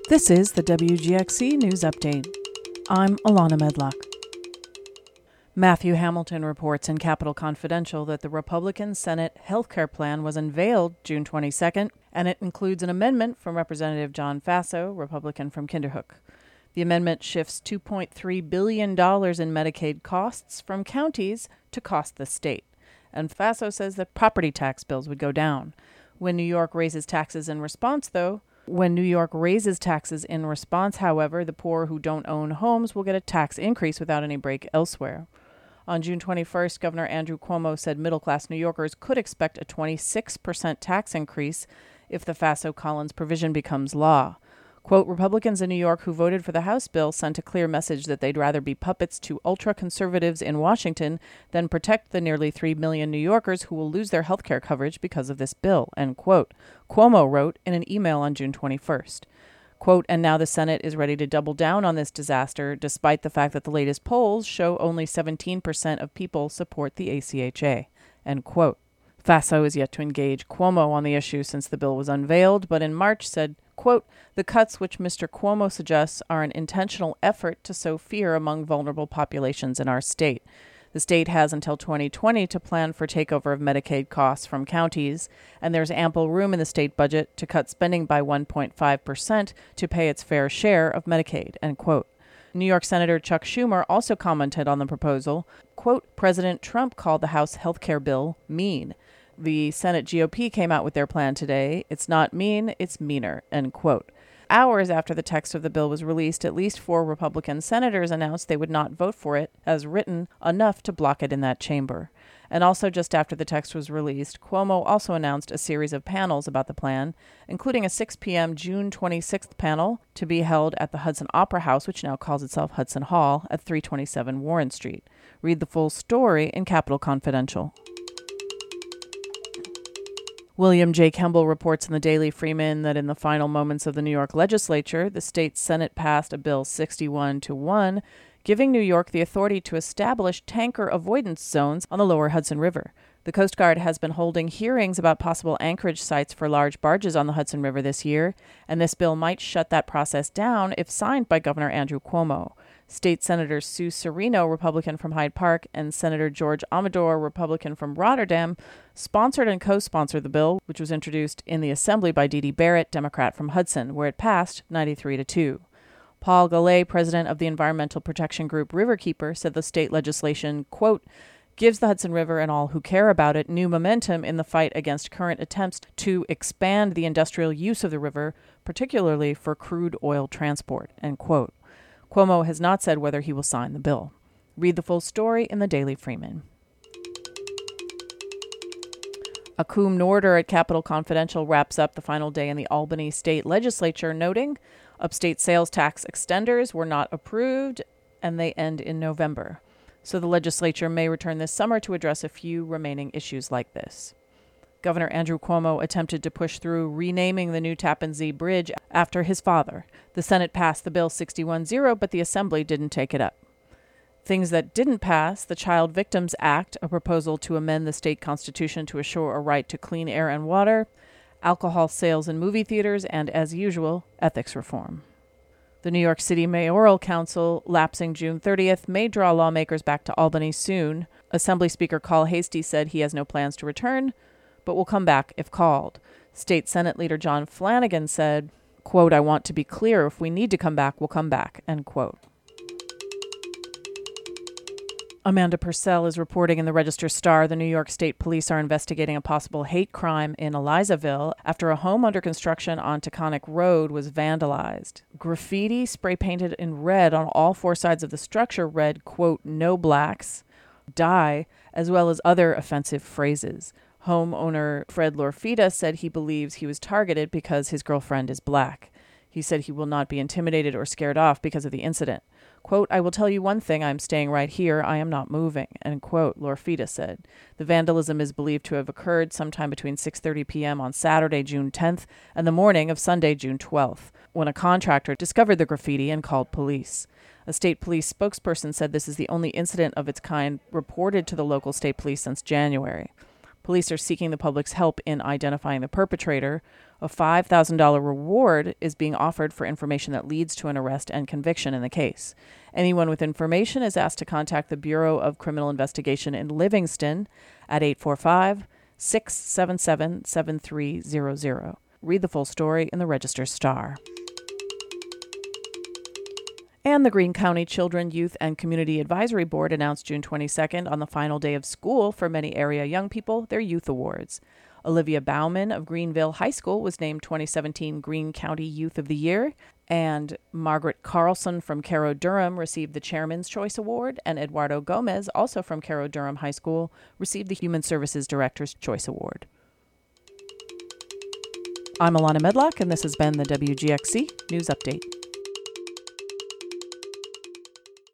This is the WGXC News Update. I'm Alana Medlock. Matthew Hamilton reports in Capitol Confidential that the Republican Senate healthcare plan was unveiled June 22nd, and it includes an amendment from Representative John Faso, Republican from Kinderhook. The amendment shifts $2.3 billion in Medicaid costs from counties to cost the state. And Faso says that property tax bills would go down. When New York raises taxes in response, however, the poor who don't own homes will get a tax increase without any break elsewhere. On June 21st, Governor Andrew Cuomo said middle-class New Yorkers could expect a 26% tax increase if the Faso-Collins provision becomes law. Quote, Republicans in New York who voted for the House bill sent a clear message that they'd rather be puppets to ultra-conservatives in Washington than protect the nearly 3 million New Yorkers who will lose their health care coverage because of this bill, end quote. Cuomo wrote in an email on June 21st. Quote, and now the Senate is ready to double down on this disaster, despite the fact that the latest polls show only 17% of people support the ACHA, end quote. Faso is yet to engage Cuomo on the issue since the bill was unveiled, but in March said, quote, the cuts which Mr. Cuomo suggests are an intentional effort to sow fear among vulnerable populations in our state. The state has until 2020 to plan for takeover of Medicaid costs from counties, and there's ample room in the state budget to cut spending by 1.5% to pay its fair share of Medicaid, end quote. New York Senator Chuck Schumer also commented on the proposal. Quote, President Trump called the House health care bill mean. The Senate GOP came out with their plan today. It's not mean, it's meaner, end quote. Hours after the text of the bill was released, at least 4 Republican senators announced they would not vote for it as written, enough to block it in that chamber. And also just after the text was released, Cuomo also announced a series of panels about the plan, including a 6 p.m. June 26th panel to be held at the Hudson Opera House, which now calls itself Hudson Hall, at 327 Warren Street. Read the full story in Capitol Confidential. William J. Kemble reports in the Daily Freeman that in the final moments of the New York legislature, the state Senate passed a bill 61-1, giving New York the authority to establish tanker avoidance zones on the lower Hudson River. The Coast Guard has been holding hearings about possible anchorage sites for large barges on the Hudson River this year, and this bill might shut that process down if signed by Governor Andrew Cuomo. State Senator Sue Serino, Republican from Hyde Park, and Senator George Amador, Republican from Rotterdam, sponsored and co-sponsored the bill, which was introduced in the Assembly by Dede Barrett, Democrat from Hudson, where it passed 93-2. Paul Gallay, president of the environmental protection group Riverkeeper, said the state legislation, quote, gives the Hudson River and all who care about it new momentum in the fight against current attempts to expand the industrial use of the river, particularly for crude oil transport, end quote. Cuomo has not said whether he will sign the bill. Read the full story in the Daily Freeman. A cum laude at Capitol Confidential wraps up the final day in the Albany State Legislature, noting upstate sales tax extenders were not approved and they end in November. So the legislature may return this summer to address a few remaining issues like this. Governor Andrew Cuomo attempted to push through renaming the new Tappan Zee Bridge after his father. The Senate passed the bill 61-0, but the Assembly didn't take it up. Things that didn't pass, the Child Victims Act, a proposal to amend the state constitution to assure a right to clean air and water, alcohol sales in movie theaters, and, as usual, ethics reform. The New York City Mayoral Council, lapsing June 30th, may draw lawmakers back to Albany soon. Assembly Speaker Carl Heastie said he has no plans to return, but will come back if called. State Senate Leader John Flanagan said, quote, I want to be clear, if we need to come back, we'll come back, end quote. Amanda Purcell is reporting in the Register-Star the New York State Police are investigating a possible hate crime in Elizaville after a home under construction on Taconic Road was vandalized. Graffiti spray-painted in red on all 4 sides of the structure read, quote, no blacks, die, as well as other offensive phrases. Homeowner Fred Lorfita said he believes he was targeted because his girlfriend is black. He said he will not be intimidated or scared off because of the incident. Quote, I will tell you one thing, I'm staying right here, I am not moving, end quote, Lorfita said. The vandalism is believed to have occurred sometime between 6:30 p.m. on Saturday, June 10th, and the morning of Sunday, June 12th, when a contractor discovered the graffiti and called police. A state police spokesperson said this is the only incident of its kind reported to the local state police since January. Police are seeking the public's help in identifying the perpetrator. A $5,000 reward is being offered for information that leads to an arrest and conviction in the case. Anyone with information is asked to contact the Bureau of Criminal Investigation in Livingston at 845-677-7300. Read the full story in the Register-Star. And the Greene County Children, Youth, and Community Advisory Board announced June 22nd, on the final day of school for many area young people, their youth awards. Olivia Bauman of Greenville High School was named 2017 Greene County Youth of the Year, and Margaret Carlson from Cairo Durham received the Chairman's Choice Award, and Eduardo Gomez, also from Cairo Durham High School, received the Human Services Director's Choice Award. I'm Alana Medlock, and this has been the WGXC News Update.